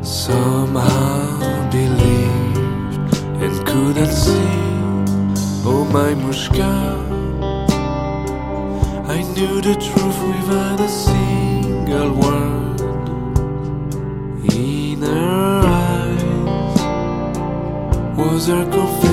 Somehow believed and couldn't see. Oh my Mushka, I knew the truth without a single word. In her eyes was her confession.